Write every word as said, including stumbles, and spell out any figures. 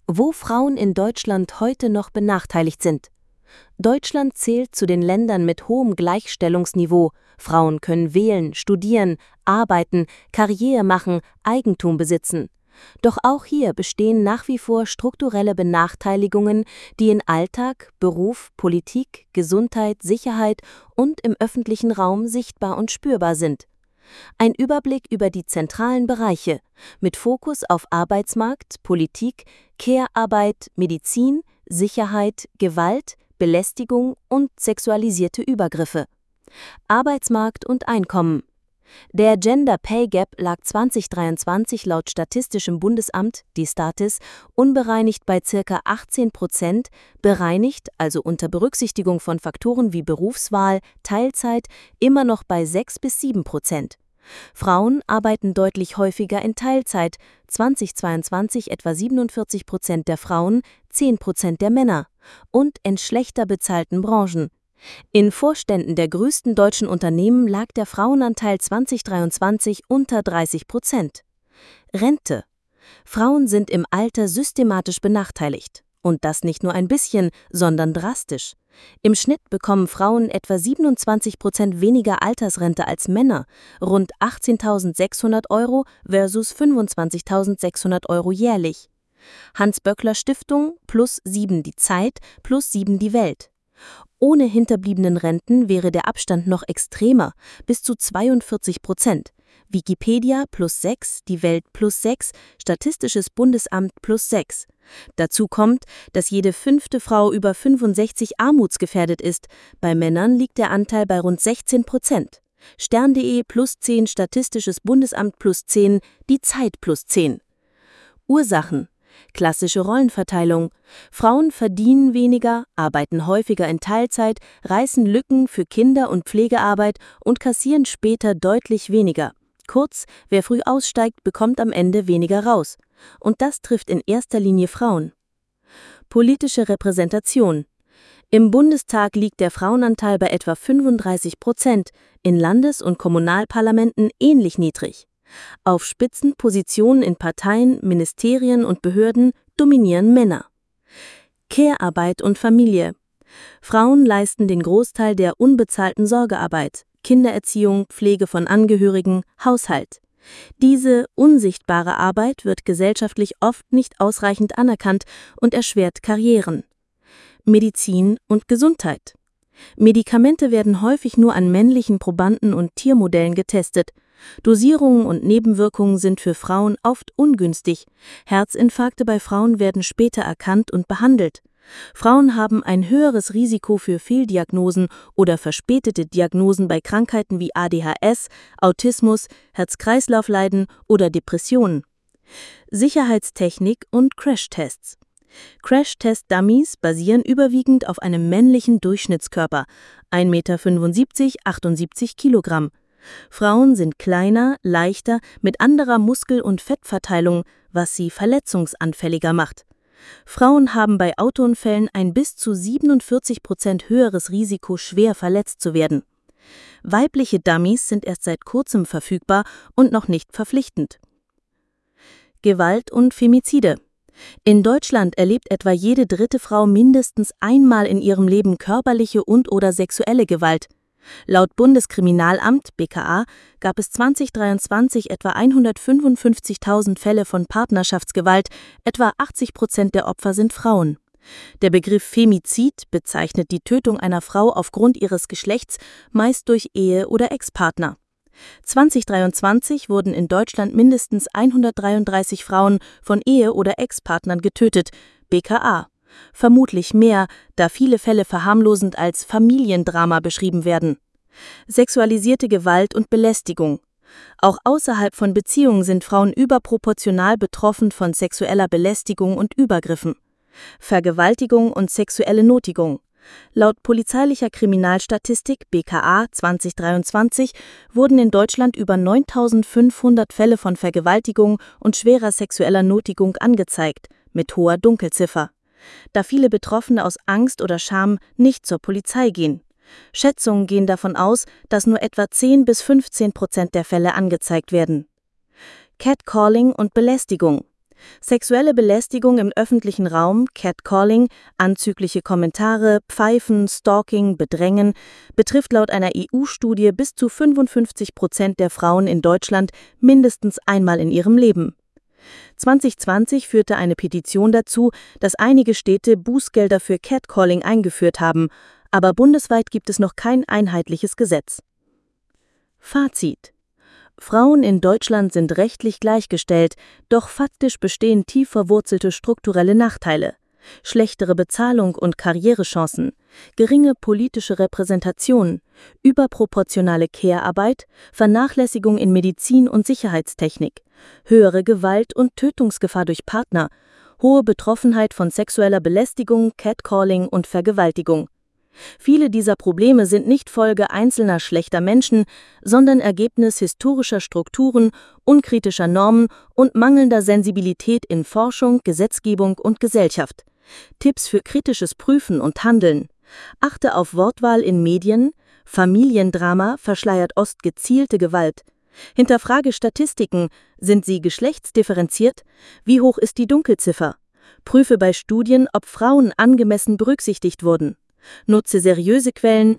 Wo Frauen in Deutschland heute noch benachteiligt sind. Deutschland zählt zu den Ländern mit hohem Gleichstellungsniveau. Frauen können wählen, studieren, arbeiten, Karriere machen, Eigentum besitzen. Doch auch hier bestehen nach wie vor strukturelle Benachteiligungen, die in Alltag, Beruf, Politik, Gesundheit, Sicherheit und im öffentlichen Raum sichtbar und spürbar sind. Ein Überblick über die zentralen Bereiche mit Fokus auf Arbeitsmarkt, Politik, Care-Arbeit, Medizin, Sicherheit, Gewalt, Belästigung und sexualisierte Übergriffe. Arbeitsmarkt und Einkommen. Der Gender Pay Gap lag zwanzig dreiundzwanzig laut Statistischem Bundesamt, die Statis, unbereinigt bei ca. achtzehn Prozent, bereinigt, also unter Berücksichtigung von Faktoren wie Berufswahl, Teilzeit, immer noch bei sechs bis sieben Prozent. Frauen arbeiten deutlich häufiger in Teilzeit, zweitausendzweiundzwanzig etwa siebenundvierzig Prozent der Frauen, zehn Prozent der Männer, und in schlechter bezahlten Branchen. In Vorständen der größten deutschen Unternehmen lag der Frauenanteil zwanzig dreiundzwanzig unter dreißig Prozent. Rente. Frauen sind im Alter systematisch benachteiligt. Und das nicht nur ein bisschen, sondern drastisch. Im Schnitt bekommen Frauen etwa siebenundzwanzig Prozent weniger Altersrente als Männer, rund achtzehntausendsechshundert Euro versus fünfundzwanzigtausendsechshundert Euro jährlich. Hans-Böckler-Stiftung, plus sieben die Zeit, plus sieben die Welt. Ohne Hinterbliebenenrenten wäre der Abstand noch extremer, bis zu zweiundvierzig Prozent. Wikipedia plus sechs, die Welt plus sechs, Statistisches Bundesamt plus sechs. Dazu kommt, dass jede fünfte Frau über fünfundsechzig armutsgefährdet ist. Bei Männern liegt der Anteil bei rund sechzehn Prozent. Stern.de plus zehn, Statistisches Bundesamt plus zehn, die Zeit plus zehn. Ursachen. Klassische Rollenverteilung. Frauen verdienen weniger, arbeiten häufiger in Teilzeit, reißen Lücken für Kinder- und Pflegearbeit und kassieren später deutlich weniger. Kurz, wer früh aussteigt, bekommt am Ende weniger raus. Und das trifft in erster Linie Frauen. Politische Repräsentation. Im Bundestag liegt der Frauenanteil bei etwa fünfunddreißig Prozent, in Landes- und Kommunalparlamenten ähnlich niedrig. Auf Spitzenpositionen in Parteien, Ministerien und Behörden dominieren Männer. Care-Arbeit und Familie. Frauen leisten den Großteil der unbezahlten Sorgearbeit, Kindererziehung, Pflege von Angehörigen, Haushalt. Diese unsichtbare Arbeit wird gesellschaftlich oft nicht ausreichend anerkannt und erschwert Karrieren. Medizin und Gesundheit. Medikamente werden häufig nur an männlichen Probanden und Tiermodellen getestet. Dosierungen und Nebenwirkungen sind für Frauen oft ungünstig. Herzinfarkte bei Frauen werden später erkannt und behandelt. Frauen haben ein höheres Risiko für Fehldiagnosen oder verspätete Diagnosen bei Krankheiten wie A D H S, Autismus, Herz-Kreislauf-Leiden oder Depressionen. Sicherheitstechnik und Crashtests. Crash-Test-Dummies basieren überwiegend auf einem männlichen Durchschnittskörper, ein Meter fünfundsiebzig, achtundsiebzig Kilogramm. Frauen sind kleiner, leichter, mit anderer Muskel- und Fettverteilung, was sie verletzungsanfälliger macht. Frauen haben bei Autounfällen ein bis zu siebenundvierzig Prozent höheres Risiko, schwer verletzt zu werden. Weibliche Dummies sind erst seit kurzem verfügbar und noch nicht verpflichtend. Gewalt und Femizide. In Deutschland erlebt etwa jede dritte Frau mindestens einmal in ihrem Leben körperliche und/oder sexuelle Gewalt. Laut Bundeskriminalamt B K A gab es zwanzig dreiundzwanzig etwa hundertfünfundfünfzigtausend Fälle von Partnerschaftsgewalt, etwa achtzig Prozent der Opfer sind Frauen. Der Begriff Femizid bezeichnet die Tötung einer Frau aufgrund ihres Geschlechts, meist durch Ehe- oder Ex-Partner. zwanzig dreiundzwanzig wurden in Deutschland mindestens hundertdreiunddreißig Frauen von Ehe- oder Ex-Partnern getötet, B K A. Vermutlich mehr, da viele Fälle verharmlosend als Familiendrama beschrieben werden. Sexualisierte Gewalt und Belästigung. Auch außerhalb von Beziehungen sind Frauen überproportional betroffen von sexueller Belästigung und Übergriffen. Vergewaltigung und sexuelle Nötigung. Laut polizeilicher Kriminalstatistik B K A zwanzig dreiundzwanzig wurden in Deutschland über neuntausendfünfhundert Fälle von Vergewaltigung und schwerer sexueller Nötigung angezeigt, mit hoher Dunkelziffer. Da viele Betroffene aus Angst oder Scham nicht zur Polizei gehen. Schätzungen gehen davon aus, dass nur etwa zehn bis fünfzehn Prozent der Fälle angezeigt werden. Catcalling und Belästigung. Sexuelle Belästigung im öffentlichen Raum, Catcalling, anzügliche Kommentare, Pfeifen, Stalking, Bedrängen, betrifft laut einer E U-Studie bis zu fünfundfünfzig Prozent der Frauen in Deutschland mindestens einmal in ihrem Leben. zwanzig zwanzig führte eine Petition dazu, dass einige Städte Bußgelder für Catcalling eingeführt haben, aber bundesweit gibt es noch kein einheitliches Gesetz. Fazit: Frauen in Deutschland sind rechtlich gleichgestellt, doch faktisch bestehen tief verwurzelte strukturelle Nachteile. Schlechtere Bezahlung und Karrierechancen, geringe politische Repräsentation, überproportionale Care-Arbeit, Vernachlässigung in Medizin und Sicherheitstechnik, höhere Gewalt- und Tötungsgefahr durch Partner, hohe Betroffenheit von sexueller Belästigung, Catcalling und Vergewaltigung. Viele dieser Probleme sind nicht Folge einzelner schlechter Menschen, sondern Ergebnis historischer Strukturen, unkritischer Normen und mangelnder Sensibilität in Forschung, Gesetzgebung und Gesellschaft. Tipps für kritisches Prüfen und Handeln: Achte auf Wortwahl in Medien. Familiendrama verschleiert oft gezielte Gewalt. Hinterfrage Statistiken. Sind sie geschlechtsdifferenziert? Wie hoch ist die Dunkelziffer? Prüfe bei Studien, ob Frauen angemessen berücksichtigt wurden. Nutze seriöse Quellen,